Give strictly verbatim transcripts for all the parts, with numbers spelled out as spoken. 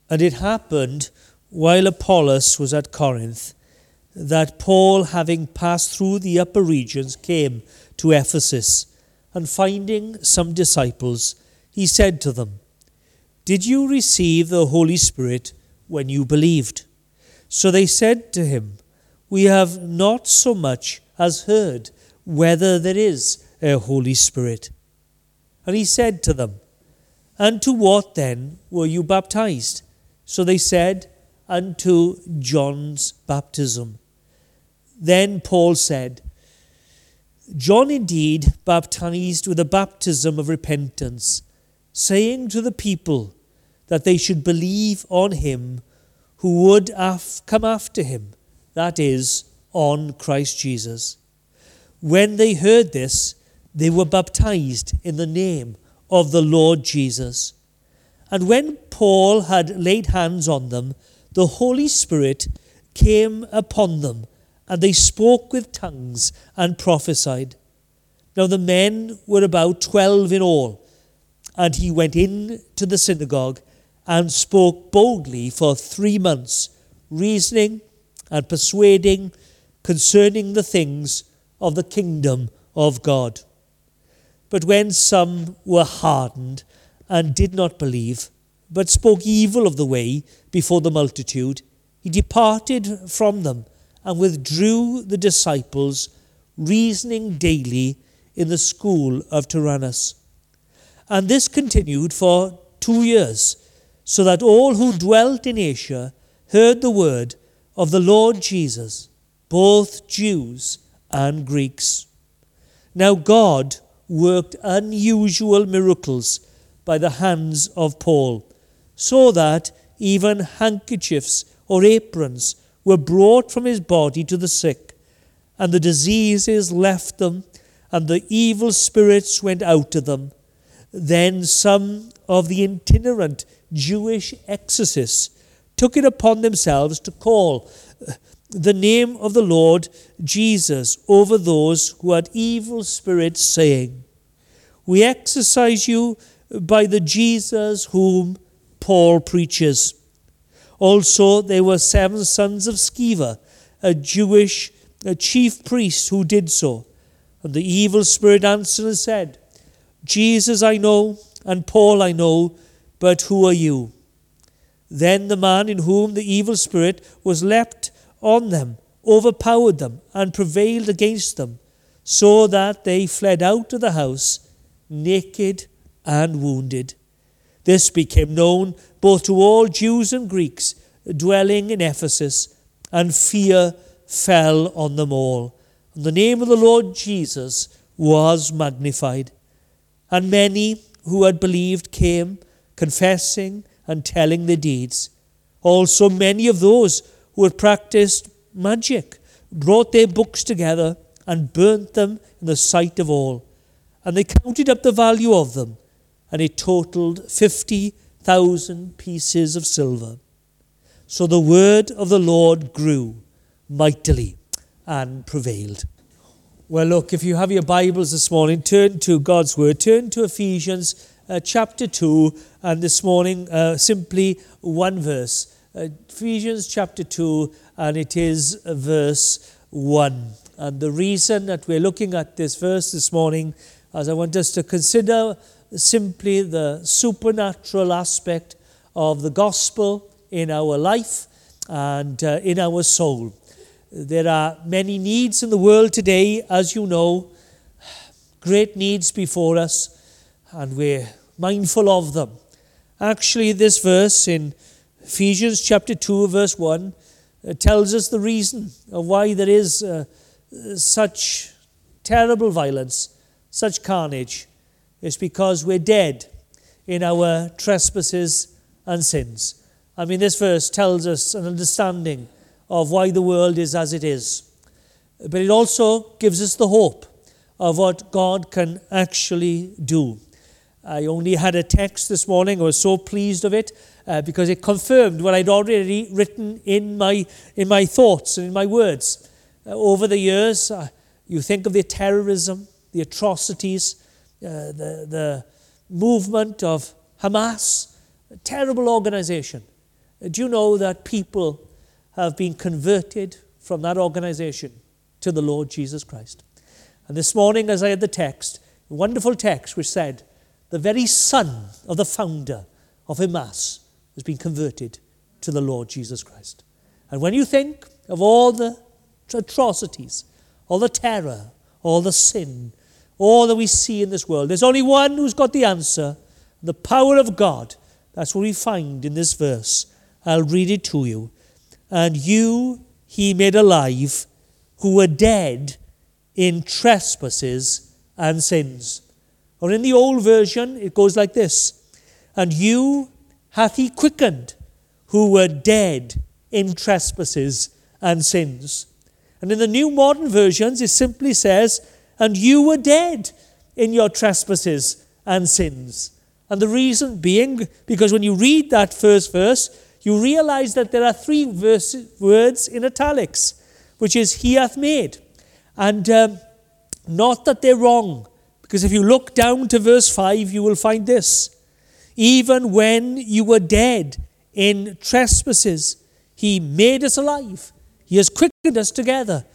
And it happened, while Apollos was at Corinth, that Paul, having passed through the upper regions, came to Ephesus, and finding some disciples, he said to them, "Did you receive the Holy Spirit when you believed?" So they said to him, "We have not so much as heard whether there is a Holy Spirit." And he said to them, "And to what then were you baptized?" So they said, "Unto John's baptism." Then Paul said, "John indeed baptized with a baptism of repentance, saying to the people that they should believe on him who would af- come after him, that is, on Christ Jesus." When they heard this, they were baptized in the name of the Lord Jesus. And when Paul had laid hands on them, the Holy Spirit came upon them, and they spoke with tongues and prophesied. Now the men were about twelve in all, and he went in to the synagogue and spoke boldly for three months, reasoning and persuading concerning the things of the kingdom of God. But when some were hardened and did not believe, but spoke evil of the way before the multitude, he departed from them and withdrew the disciples, reasoning daily in the school of Tyrannus. And this continued for two years, so that all who dwelt in Asia heard the word of the Lord Jesus, both Jews and Greeks. Now God worked unusual miracles by the hands of Paul, so that even handkerchiefs or aprons were brought from his body to the sick, and the diseases left them, and the evil spirits went out of them. Then some of the itinerant Jewish exorcists took it upon themselves to call the name of the Lord Jesus over those who had evil spirits, saying, "We exorcise you by the Jesus whom Paul preaches." Also there were seven sons of Sceva, a Jewish a chief priest, who did so. And the evil spirit answered and said, "Jesus I know, and Paul I know, but who are you?" Then the man in whom the evil spirit was leapt on them, overpowered them, and prevailed against them, so that they fled out of the house, naked and wounded. This became known both to all Jews and Greeks dwelling in Ephesus, and fear fell on them all. And the name of the Lord Jesus was magnified. And many who had believed came, confessing and telling their deeds. Also many of those who had practiced magic brought their books together and burnt them in the sight of all. And they counted up the value of them, and it totaled fifty thousand pieces of silver. So the word of the Lord grew mightily and prevailed. Well, look, if you have your Bibles this morning, turn to God's word. Turn to Ephesians uh, chapter two, and this morning uh, simply one verse. Uh, Ephesians chapter two, and it is verse one. And the reason that we're looking at this verse this morning, as I want us to consider simply the supernatural aspect of the gospel in our life and uh, in our soul. There are many needs in the world today, as you know, great needs before us, and we're mindful of them. Actually, this verse in Ephesians chapter two, verse one, uh, tells us the reason of why there is uh, such terrible violence, such carnage. It's because we're dead in our trespasses and sins. I mean, this verse tells us an understanding of why the world is as it is. But it also gives us the hope of what God can actually do. I only had a text this morning. I was so pleased of it uh, because it confirmed what I'd already written in my in my thoughts and in my words. Uh, over the years, uh, you think of the terrorism, the atrocities, uh, the, the movement of Hamas, a terrible organization. Do you know that people have been converted from that organization to the Lord Jesus Christ? And this morning, as I had the text, a wonderful text which said, the very son of the founder of Emmaus has been converted to the Lord Jesus Christ. And when you think of all the atrocities, all the terror, all the sin, all that we see in this world, there's only one who's got the answer, the power of God. That's what we find in this verse. I'll read it to you. And you he made alive who were dead in trespasses and sins. Or in the old version, it goes like this. And you hath he quickened who were dead in trespasses and sins. And in the new modern versions, it simply says, and you were dead in your trespasses and sins. And the reason being, because when you read that first verse, you realize that there are three verse, words in italics, which is he hath made. And um, not that they're wrong, because if you look down to verse five, you will find this. Even when you were dead in trespasses, he made us alive. He has quickened us together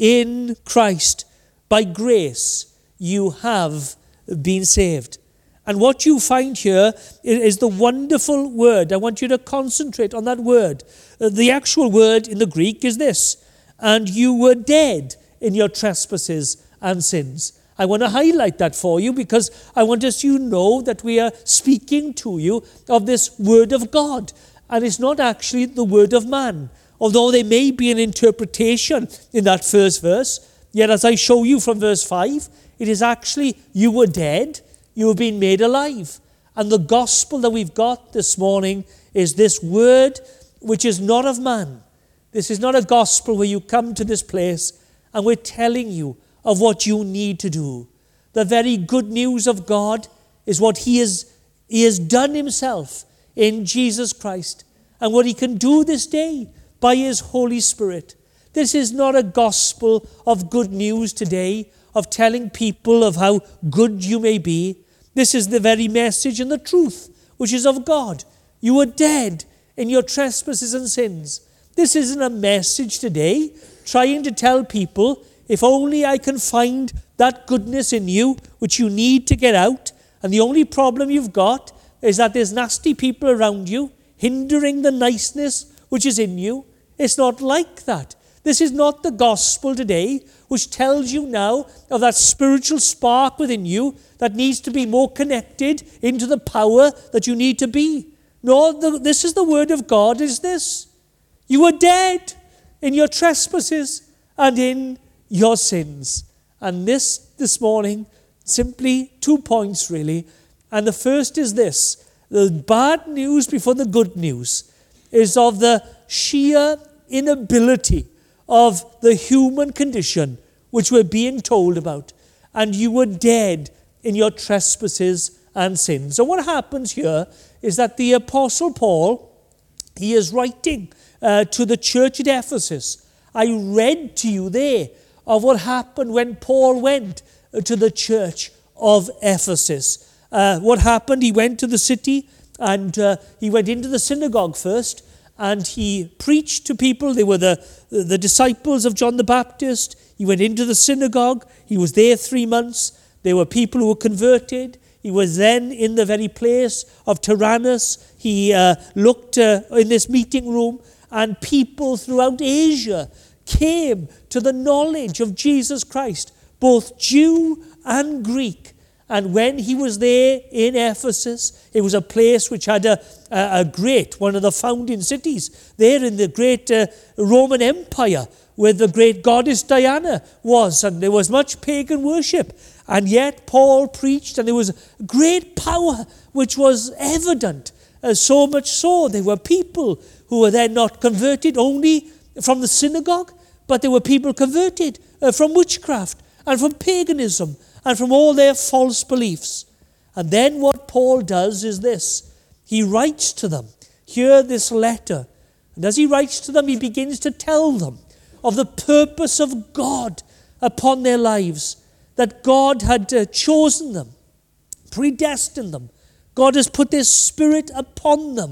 in Christ. By grace, you have been saved. And what you find here is the wonderful word. I want you to concentrate on that word. The actual word in the Greek is this. And you were dead in your trespasses and sins. I want to highlight that for you because I want us to know that we are speaking to you of this word of God. And it's not actually the word of man. Although there may be an interpretation in that first verse, yet as I show you from verse five, it is actually you were dead, you have been made alive. And the gospel that we've got this morning is this word which is not of man. This is not a gospel where you come to this place and we're telling you of what you need to do. The very good news of God is what he has, he has done himself in Jesus Christ and what he can do this day by his Holy Spirit. This is not a gospel of good news today, of telling people of how good you may be. This is the very message and the truth, which is of God. You were dead in your trespasses and sins. This isn't a message today trying to tell people, if only I can find that goodness in you, which you need to get out, and the only problem you've got is that there's nasty people around you, hindering the niceness which is in you. It's not like that. This is not the gospel today, which tells you now of that spiritual spark within you that needs to be more connected into the power that you need to be. No, the, this is the word of God, is this. You were dead in your trespasses and in your sins. And this, this morning, simply two points really. And the first is this. The bad news before the good news is of the sheer inability of the human condition which we're being told about. And you were dead in your trespasses and sins. So what happens here is that the Apostle Paul, he is writing uh, to the church at Ephesus. I read to you there of what happened when Paul went to the church of Ephesus. Uh, what happened? He went to the city and uh, he went into the synagogue first and he preached to people. They were the, the disciples of John the Baptist. He went into the synagogue. He was there three months. There were people who were converted. He was then in the very place of Tyrannus. He uh, looked uh, in this meeting room and people throughout Asia came to the knowledge of Jesus Christ, both Jew and Greek. And when he was there in Ephesus, it was a place which had a, a, a great, one of the founding cities, there in the great uh, Roman Empire, where the great goddess Diana was, and there was much pagan worship. And yet Paul preached, and there was great power which was evident. Uh, so much so, there were people who were then not converted only from the synagogue, but there were people converted uh, from witchcraft and from paganism and from all their false beliefs. And then what Paul does is this. He writes to them, hear this letter. And as he writes to them, he begins to tell them of the purpose of God upon their lives, that God had uh, chosen them, predestined them. God has put his Spirit upon them.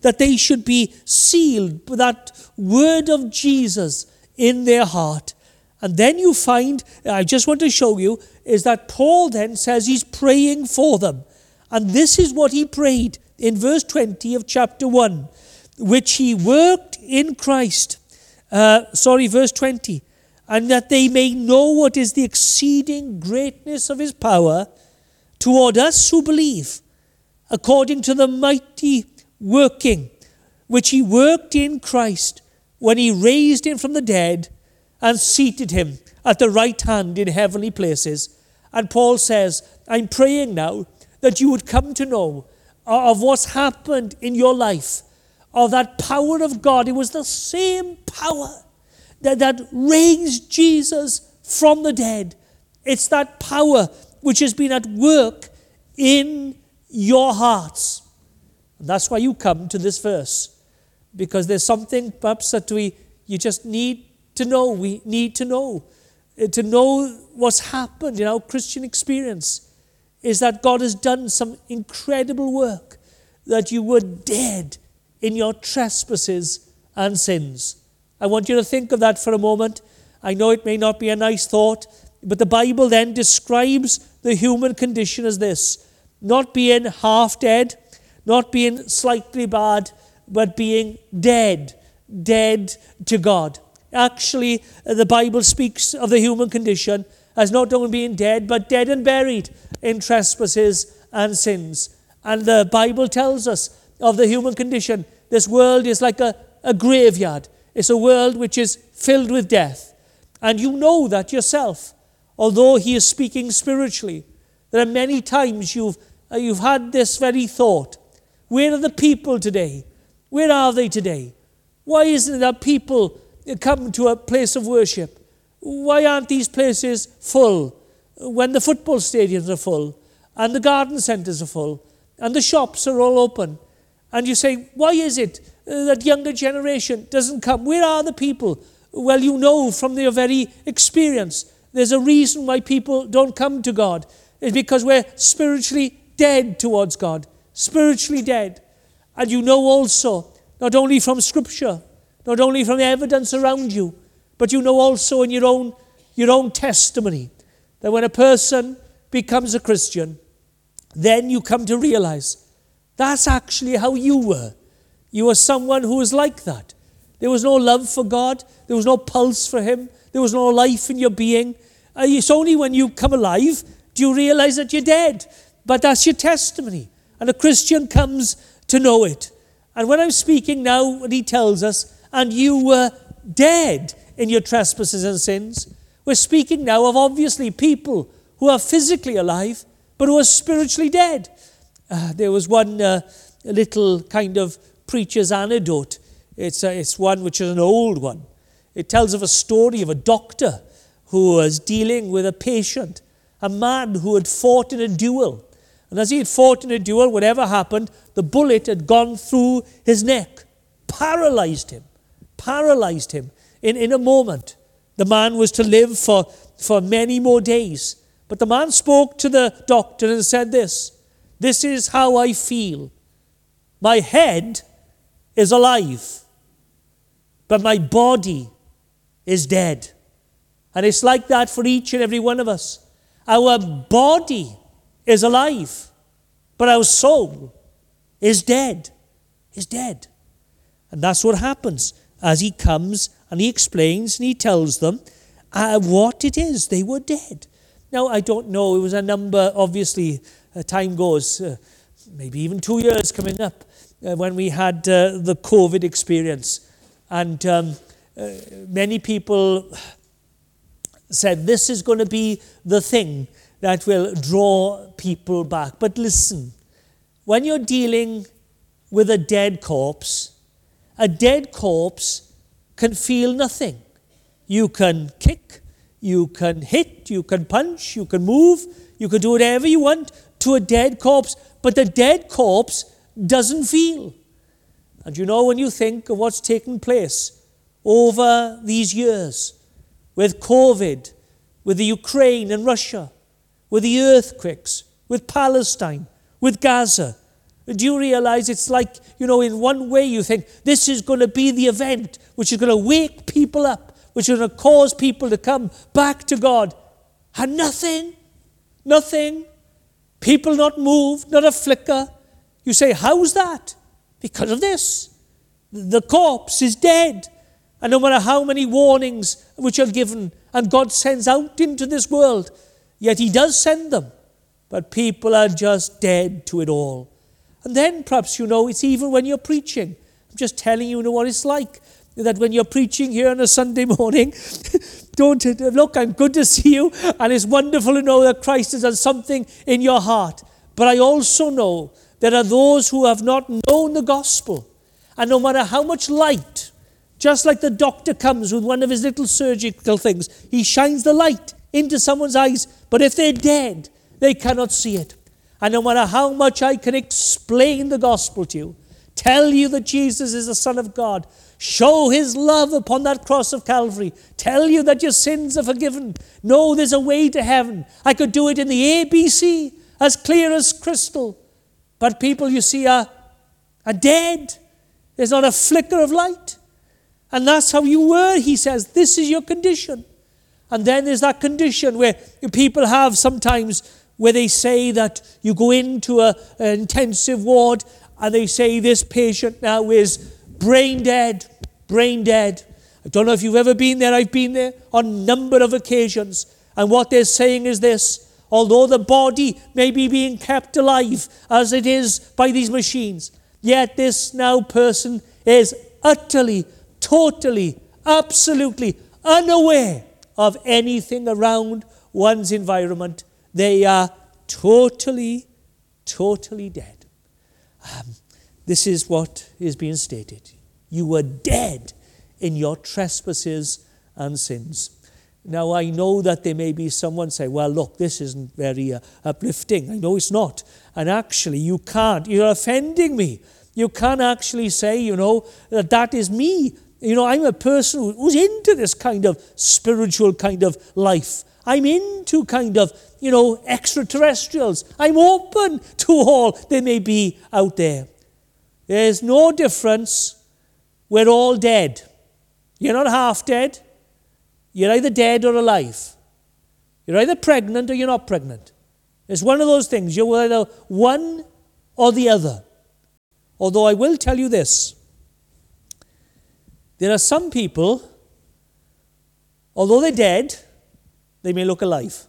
that they should be sealed with that word of Jesus in their heart. And then you find, I just want to show you, is that Paul then says he's praying for them. And this is what he prayed in verse twenty of chapter one, which he worked in Christ. Uh, sorry, verse twenty. And that they may know what is the exceeding greatness of his power toward us who believe, according to the mighty working which he worked in Christ when he raised him from the dead and seated him at the right hand in heavenly places. And Paul says, I'm praying now that you would come to know of what's happened in your life, of that power of God. It was the same power that, that raised Jesus from the dead. It's that power which has been at work in your hearts. And that's why you come to this verse, because there's something perhaps that we you just need to know. We need to know. To know what's happened in our Christian experience is that God has done some incredible work, that you were dead in your trespasses and sins. I want you to think of that for a moment. I know it may not be a nice thought, but the Bible then describes the human condition as this: not being half dead, not being slightly bad, but being dead, dead to God. Actually, the Bible speaks of the human condition as not only being dead, but dead and buried in trespasses and sins. And the Bible tells us of the human condition. This world is like a, a graveyard. It's a world which is filled with death. And you know that yourself. Although he is speaking spiritually, there are many times you've, uh, you've had this very thought. Where are the people today? Where are they today? Why isn't it that people come to a place of worship? Why aren't these places full when the football stadiums are full and the garden centres are full and the shops are all open? And you say, why is it that younger generation doesn't come? Where are the people? Well, you know from their very experience, there's a reason why people don't come to God. It's because we're spiritually dead towards God, spiritually dead. And you know also, not only from Scripture, not only from evidence around you, but you know also in your own, your own testimony, that when a person becomes a Christian, then you come to realize that's actually how you were. You were someone who was like that. There was no love for God. There was no pulse for him. There was no life in your being. Uh, it's only when you come alive do you realize that you're dead. But that's your testimony. And a Christian comes to know it. And when I'm speaking now, when he tells us, and you were dead in your trespasses and sins, we're speaking now of obviously people who are physically alive, but who are spiritually dead. Uh, there was one uh, little kind of preacher's anecdote. It's, uh, it's one which is an old one. It tells of a story of a doctor who was dealing with a patient, a man who had fought in a duel. And as he had fought in a duel, whatever happened, the bullet had gone through his neck, paralyzed him, paralyzed him in, in a moment. The man was to live for, for many more days. But the man spoke to the doctor and said this, "This is how I feel. My head is alive, but my body is dead." And it's like that for each and every one of us. Our body is alive, but our soul is dead, is dead. And that's what happens as he comes and he explains and he tells them uh, what it is. They were dead. Now, I don't know, it was a number, obviously, uh, time goes, uh, maybe even two years coming up, uh, when we had uh, the COVID experience. And um, uh, many people said this is going to be the thing that will draw people back. But listen, when you're dealing with a dead corpse, a dead corpse can feel nothing. You can kick, you can hit, you can punch, you can move, you can do whatever you want to a dead corpse, but the dead corpse doesn't feel. And you know, when you think of what's taken place over these years with COVID, with the Ukraine and Russia, with the earthquakes, with Palestine, with Gaza, Do you realize it's like, you know, in one way you think this is going to be the event which is going to wake people up, which is going to cause people to come back to God. And nothing, nothing. People not moved, not a flicker. You say, how's that? Because of this. The corpse is dead. And no matter how many warnings which are given, and God sends out into this world, yet he does send them. But people are just dead to it all. And then perhaps, you know, it's even when you're preaching. I'm just telling you, you know what it's like. That when you're preaching here on a Sunday morning, don't, look, I'm good to see you. And it's wonderful to know that Christ has done something in your heart. But I also know there are those who have not known the gospel. And no matter how much light, just like the doctor comes with one of his little surgical things, he shines the light into someone's eyes. But if they're dead, they cannot see it. And no matter how much I can explain the gospel to you, tell you that Jesus is the Son of God, show his love upon that cross of Calvary, tell you that your sins are forgiven, no, there's a way to heaven. I could do it in the A B C, as clear as crystal. But people, you see, are, are dead. There's not a flicker of light. And that's how you were, he says. This is your condition. And then there's that condition where people have sometimes where they say that you go into a, an intensive ward and they say this patient now is brain dead, brain dead. I don't know if you've ever been there. I've been there on a number of occasions. And what they're saying is this: although the body may be being kept alive as it is by these machines, yet this now person is utterly, totally, absolutely unaware of anything around one's environment. They are totally, totally dead. Um, this is what is being stated. You were dead in your trespasses and sins. Now, I know that there may be someone say, well, look, this isn't very uh, uplifting. I know it's not. And actually, you can't. You're offending me. You can't actually say, you know, that that is me. You know, I'm a person who's into this kind of spiritual kind of life. I'm into kind of, you know, extraterrestrials. I'm open to all there may be out there. There's no difference. We're all dead. You're not half dead. You're either dead or alive. You're either pregnant or you're not pregnant. It's one of those things. You're either one or the other. Although I will tell you this. There are some people, although they're dead, they may look alive.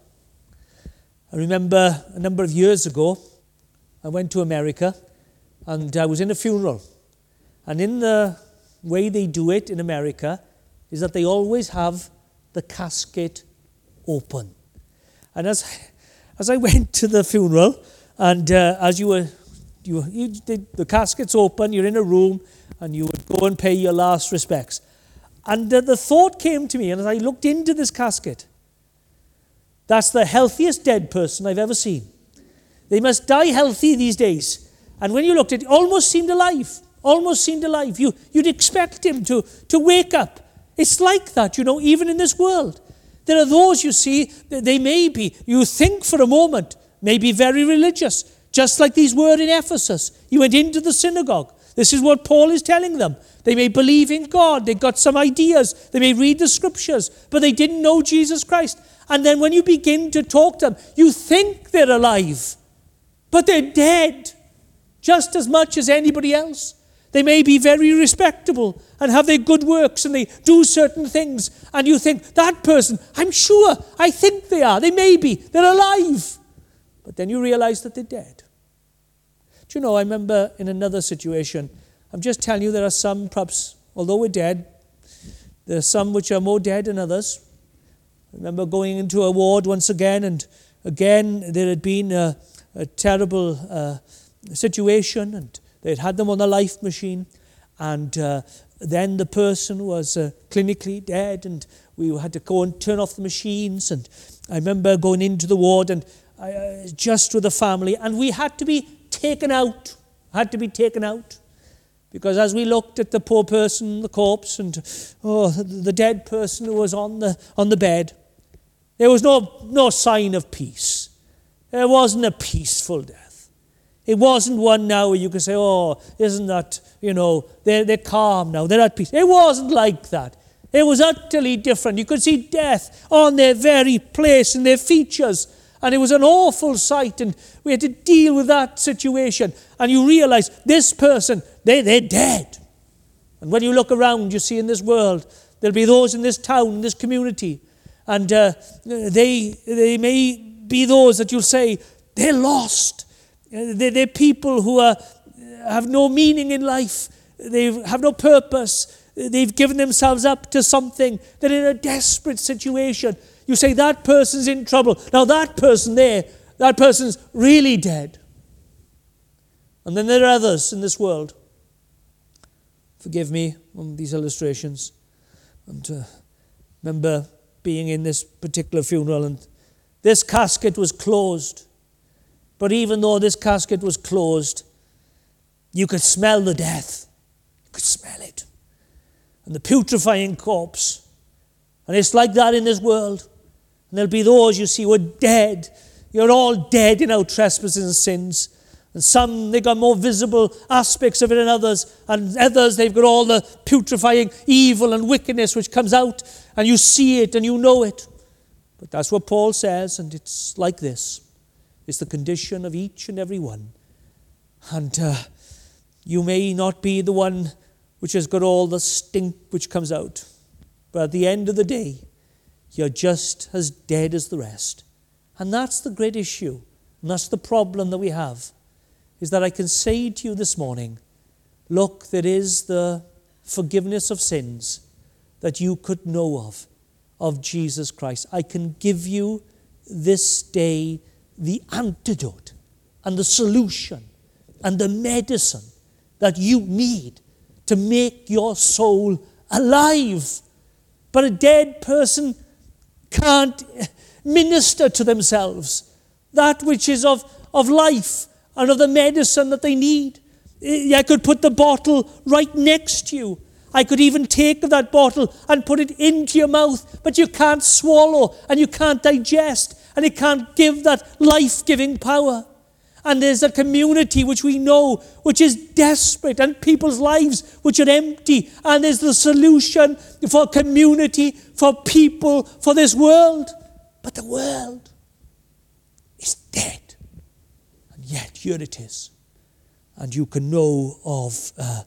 I remember a number of years ago, I went to America and I was in a funeral. And in the way they do it in America is that they always have the casket open. And as as I went to the funeral, and uh, as you were, you, you did, the casket's open, you're in a room, and you would go and pay your last respects. And uh, the thought came to me, and as I looked into this casket, that's the healthiest dead person I've ever seen. They must die healthy these days. And when you looked at it, almost seemed alive. Almost seemed alive. You, you'd expect him to, to wake up. It's like that, you know, even in this world. There are those, you see, they may be, you think for a moment, may be very religious, just like these were in Ephesus. He went into the synagogue. This is what Paul is telling them. They may believe in God. They've got some ideas. They may read the scriptures, but they didn't know Jesus Christ. And then when you begin to talk to them, you think they're alive, but they're dead just as much as anybody else. They may be very respectable and have their good works and they do certain things. And you think, that person, I'm sure, I think they are. They may be. They're alive. But then you realize that they're dead. Do you know, I remember in another situation, I'm just telling you, there are some, perhaps, although we're dead, there are some which are more dead than others. I remember going into a ward once again, and again there had been a, a terrible uh, situation, and they had had them on the life machine, and uh, then the person was uh, clinically dead, and we had to go and turn off the machines. And I remember going into the ward, and I, uh, just with the family, and we had to be taken out, had to be taken out, because as we looked at the poor person, the corpse, and oh, the dead person who was on the on the bed, there was no no sign of peace. There wasn't a peaceful death. It wasn't one now where you could say, oh, isn't that, you know, they're, they're calm now, they're at peace. It wasn't like that. It was utterly different. You could see death on their very place in their features. And it was an awful sight, and we had to deal with that situation. And you realize this person, they, they're dead. And when you look around, you see in this world, there'll be those in this town, in this community, and uh, they, they may be those that you'll say, they're lost. They're, they're people who are, have no meaning in life. They have no purpose. They've given themselves up to something. They're in a desperate situation. You say, that person's in trouble. Now that person there, that person's really dead. And then there are others in this world. Forgive me on these illustrations. And uh, remember being in this particular funeral, and this casket was closed. But even though this casket was closed, you could smell the death. You could smell it. And the putrefying corpse. And it's like that in this world. And there'll be those you see who are dead. You're all dead in our trespasses and sins. And some, they've got more visible aspects of it than others. And others, they've got all the putrefying evil and wickedness which comes out. And you see it and you know it. But that's what Paul says, and it's like this. It's the condition of each and every one. And uh, you may not be the one which has got all the stink which comes out. But at the end of the day, you're just as dead as the rest. And that's the great issue. And that's the problem that we have. Is that I can say to you this morning, look, there is the forgiveness of sins that you could know of, of Jesus Christ. I can give you this day the antidote and the solution and the medicine that you need to make your soul alive. But a dead person can't minister to themselves that which is of, of life and of the medicine that they need. I could put the bottle right next to you. I could even take that bottle and put it into your mouth, but you can't swallow and you can't digest and it can't give that life-giving power. And there's a community which we know, which is desperate, and people's lives which are empty. And there's the solution for community, for people, for this world. But the world is dead. And yet here it is. And you can know of, uh,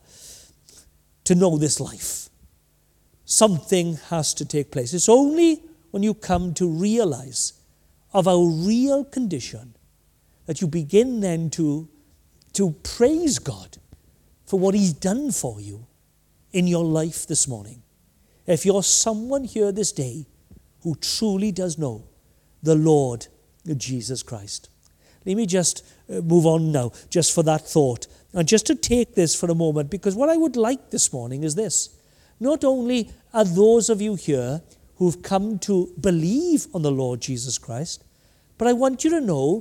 to know this life. Something has to take place. It's only when you come to realize of our real condition that you begin then to, to praise God for what he's done for you in your life this morning. If you're someone here this day who truly does know the Lord Jesus Christ. Let me just move on now, just for that thought. And just to take this for a moment, because what I would like this morning is this. Not only are those of you here who've come to believe on the Lord Jesus Christ, but I want you to know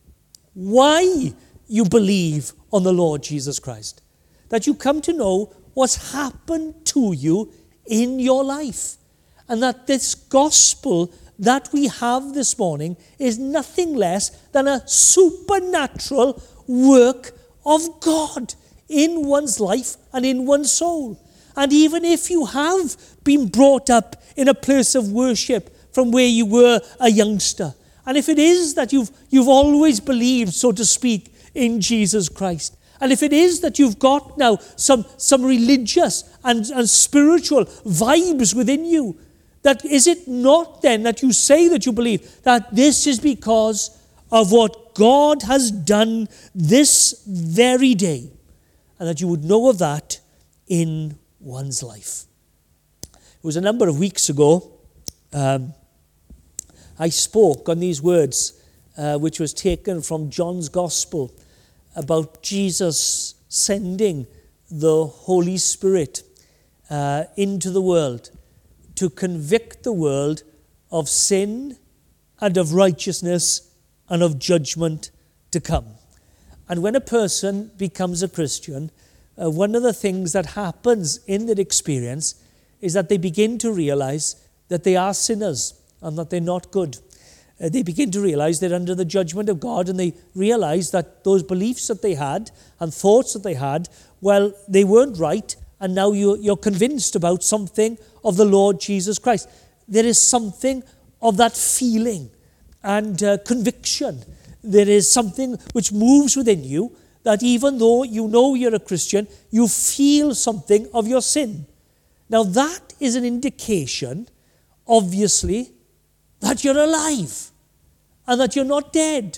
why you believe on the Lord Jesus Christ. That you come to know what's happened to you in your life. And that this gospel that we have this morning is nothing less than a supernatural work of God in one's life and in one's soul. And even if you have been brought up in a place of worship from where you were a youngster, and if it is that you've, you've always believed, so to speak, in Jesus Christ, and if it is that you've got now some, some religious and, and spiritual vibes within you, that is it not then that you say that you believe that this is because of what God has done this very day, and that you would know of that in one's life. It was a number of weeks ago, um, I spoke on these words, uh, which was taken from John's Gospel, about Jesus sending the Holy Spirit uh, into the world to convict the world of sin and of righteousness and of judgment to come. And when a person becomes a Christian, uh, one of the things that happens in their experience is that they begin to realize that they are sinners and that they're not good. Uh, they begin to realize they're under the judgment of God, and they realize that those beliefs that they had and thoughts that they had, well, they weren't right, and now you, you're convinced about something of the Lord Jesus Christ. There is something of that feeling and uh, conviction. There is something which moves within you, that even though you know you're a Christian, you feel something of your sin. Now that is an indication, obviously, that you're alive and that you're not dead.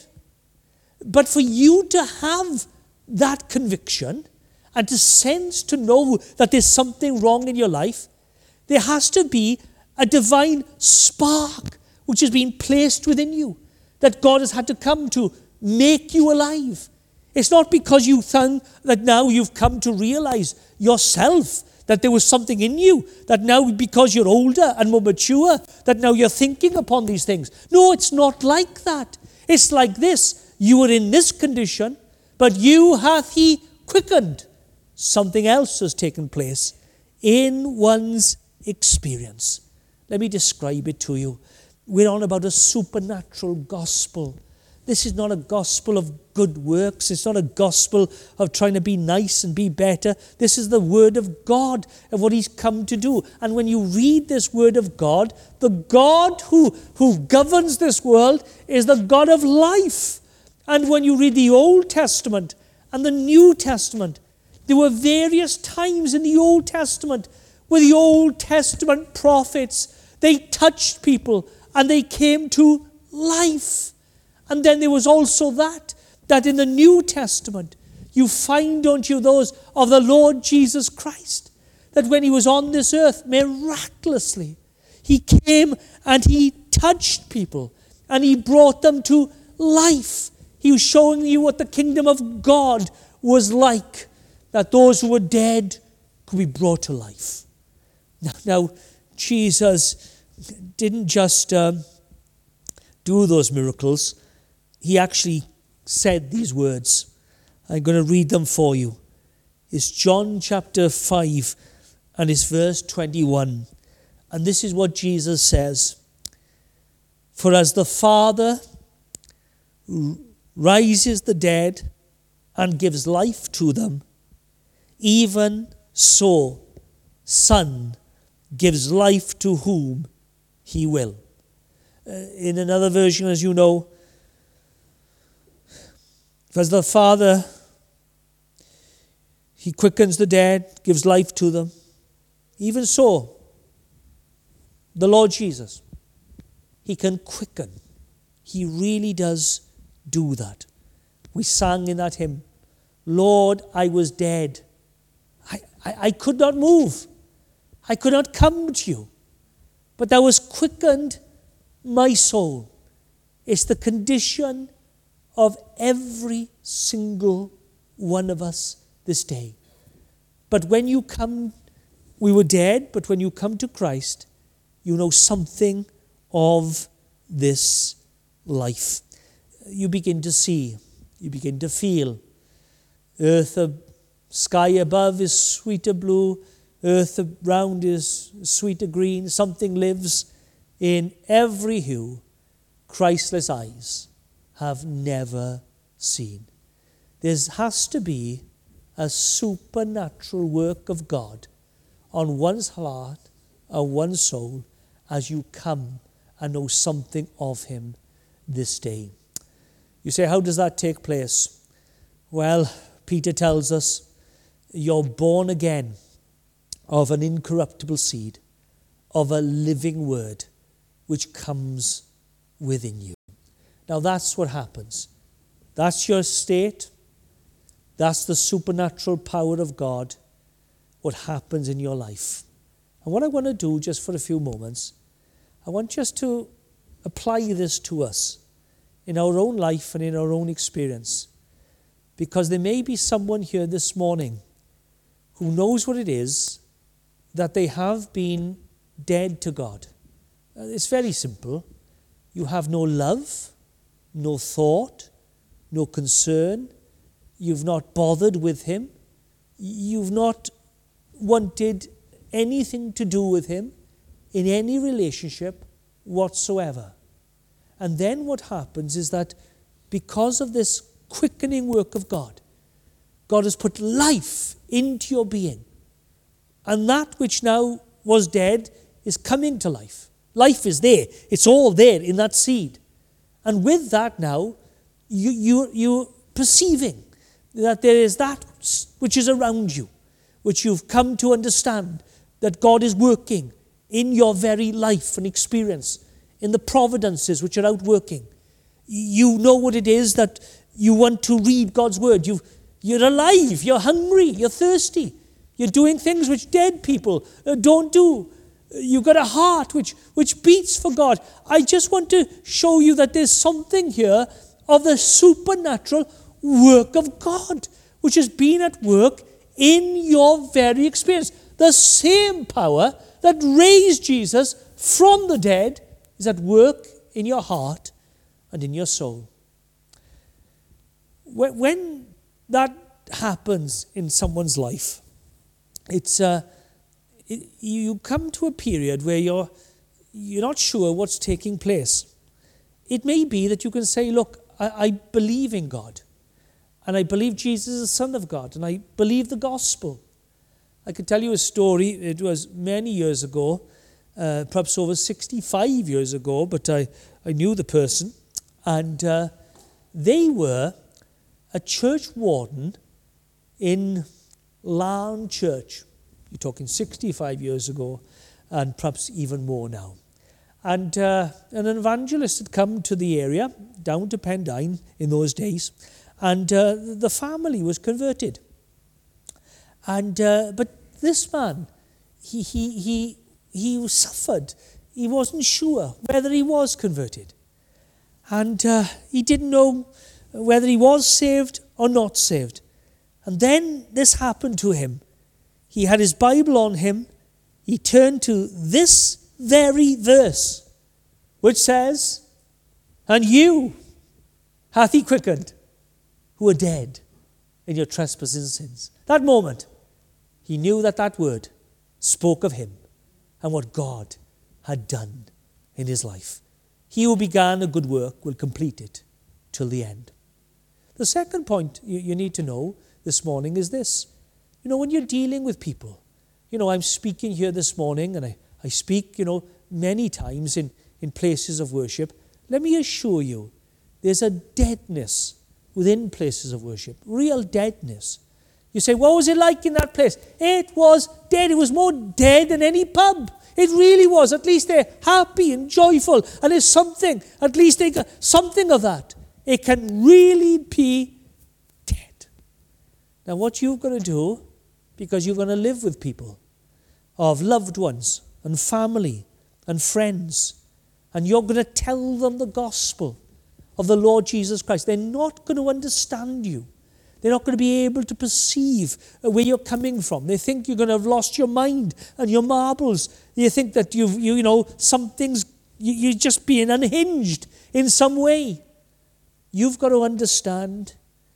But for you to have that conviction and to sense, to know that there's something wrong in your life, there has to be a divine spark which has been placed within you, that God has had to come to make you alive. It's not because you think that now you've come to realize yourself that there was something in you, that now because you're older and more mature, that now you're thinking upon these things. No, it's not like that. It's like this. You were in this condition, but you hath he quickened. Something else has taken place in one's experience. Let me describe it to you. We're on about a supernatural gospel. This is not a gospel of good works. It's not a gospel of trying to be nice and be better. This is the word of God and what he's come to do. And when you read this word of God, the God who, who governs this world is the God of life. And when you read the Old Testament and the New Testament, there were various times in the Old Testament where the Old Testament prophets, they touched people and they came to life. And then there was also that, that in the New Testament, you find, don't you, those of the Lord Jesus Christ, that when he was on this earth, miraculously, he came and he touched people and he brought them to life. He was showing you what the kingdom of God was like, that those who were dead could be brought to life. Now, now Jesus didn't just um, do those miracles. He actually said these words. I'm going to read them for you. It's John chapter five and it's verse twenty-one. And this is what Jesus says. For as the Father rises the dead and gives life to them, even so Son gives life to whom he will. Uh, in another version, as you know, as the Father, he quickens the dead, gives life to them. Even so, the Lord Jesus, he can quicken. He really does do that. We sang in that hymn, Lord, I was dead. I, I, I could not move. I could not come to you. But thou hast quickened my soul. It's the condition of every single one of us this day. But when you come, we were dead, but when you come to Christ, you know something of this life. You begin to see, you begin to feel. Earth, uh, sky above is sweeter blue, earth around is sweeter green. Something lives in every hue Christless eyes have never seen. There has to be a supernatural work of God on one's heart or one's soul as you come and know something of him this day. You say, how does that take place? Well, Peter tells us, you're born again of an incorruptible seed, of a living word which comes within you. Now that's what happens. That's your state. That's the supernatural power of God, what happens in your life. And what I want to do just for a few moments, I want just to apply this to us in our own life and in our own experience. Because there may be someone here this morning who knows what it is that they have been dead to God. It's very simple. You have no love, no thought, no concern. You've not bothered with him. You've not wanted anything to do with him in any relationship whatsoever. And then what happens is that because of this quickening work of God, God has put life into your being. And that which now was dead is coming to life. Life is there. It's all there in that seed. And with that now, you, you, you're perceiving that there is that which is around you, which you've come to understand, that God is working in your very life and experience, in the providences which are out working. You know what it is that you want to read God's word. You've, you're alive, you're hungry, you're thirsty. You're doing things which dead people uh, don't do. You've got a heart which, which beats for God. I just want to show you that there's something here of the supernatural work of God, which has been at work in your very experience. The same power that raised Jesus from the dead is at work in your heart and in your soul. When that happens in someone's life, it's uh, it, you come to a period where you're you're not sure what's taking place. It may be that you can say, look, I, I believe in God, and I believe Jesus is the Son of God, and I believe the gospel. I could tell you a story. It was many years ago, uh, perhaps over sixty-five years ago, but I, I knew the person, and uh, they were a church warden in Larne Church. You're talking sixty-five years ago, and perhaps even more now. And, uh, and an evangelist had come to the area, down to Pendine in those days, and uh, the family was converted. And uh, but this man, he he he he suffered. He wasn't sure whether he was converted, and uh, he didn't know whether he was saved or not saved. And then this happened to him. He had his Bible on him. He turned to this very verse, which says, "And you hath he quickened, who are dead in your trespasses and sins." That moment, he knew that that word spoke of him and what God had done in his life. He who began a good work will complete it till the end. The second point you, you need to know this morning is this. You know, when you're dealing with people, you know, I'm speaking here this morning, and I, I speak, you know, many times in, in places of worship. Let me assure you, there's a deadness within places of worship, real deadness. You say, what was it like in that place? It was dead. It was more dead than any pub. It really was. At least they're happy and joyful, and there's something, at least they got something of that. It can really be dead. Now what you've got to do, because you're going to live with people, of loved ones and family and friends, and you're going to tell them the gospel of the Lord Jesus Christ. They're not going to understand you. They're not going to be able to perceive where you're coming from. They think you're going to have lost your mind and your marbles. They think that you've, you, you know, something's, you, you're just being unhinged in some way. You've got to understand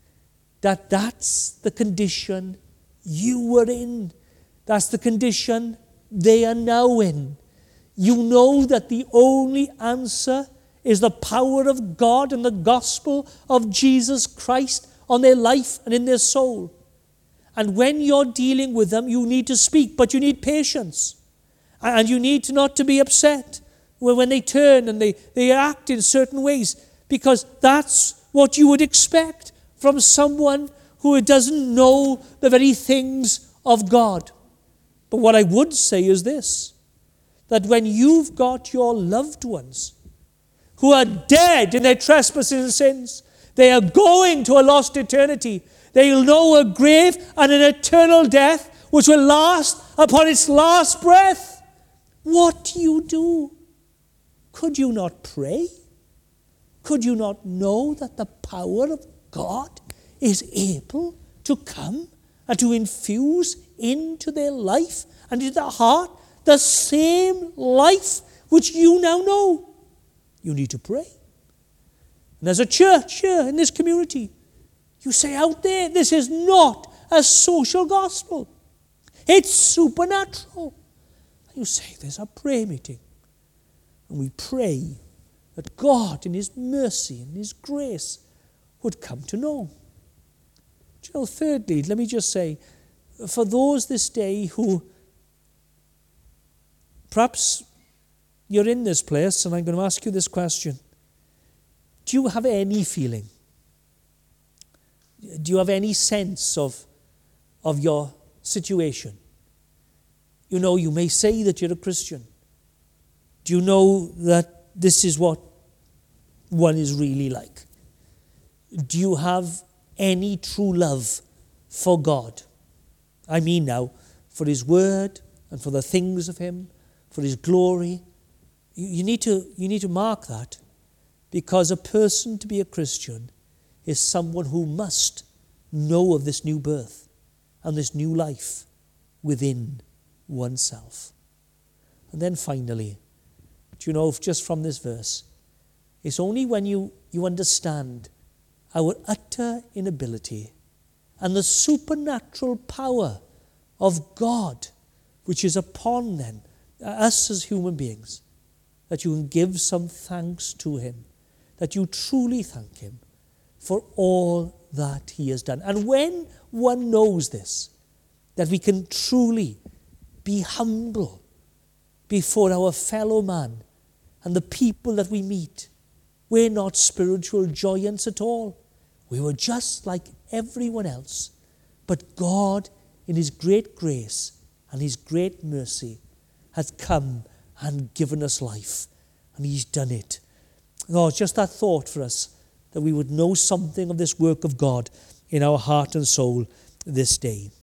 that that's the condition you were in. That's the condition they are now in. You know that the only answer is the power of God and the gospel of Jesus Christ on their life and in their soul. And when you're dealing with them, you need to speak, but you need patience. And you need to not to be upset when they turn and they, they act in certain ways, because that's what you would expect from someone who doesn't know the very things of God. But what I would say is this, that when you've got your loved ones who are dead in their trespasses and sins, they are going to a lost eternity. They will know a grave and an eternal death which will last upon its last breath. What do you do? Could you not pray? Could you not know that the power of God is able to come and to infuse into their life and into their heart the same life which you now know? You need to pray. And as a church here in this community, you say out there, this is not a social gospel. It's supernatural. And you say, there's a prayer meeting. And we pray that God in his mercy and his grace would come to know. Do you know, thirdly, let me just say, for those this day who perhaps you're in this place, and I'm going to ask you this question. Do you have any feeling? Do you have any sense of, of your situation? You know, you may say that you're a Christian. Do you know that this is what one is really like? Do you have any true love for God? I mean now, for his word and for the things of him, for his glory. You, you, need to, you need to mark that, because a person to be a Christian is someone who must know of this new birth and this new life within oneself. And then finally, do you know, just from this verse, it's only when you, you understand our utter inability and the supernatural power of God which is upon then us as human beings, that you can give some thanks to him, that you truly thank him for all that he has done. And when one knows this, that we can truly be humble before our fellow man and the people that we meet, we're not spiritual giants at all. We were just like everyone else. But God, in his great grace and his great mercy, has come and given us life. And he's done it. Oh, just that thought for us, that we would know something of this work of God in our heart and soul this day.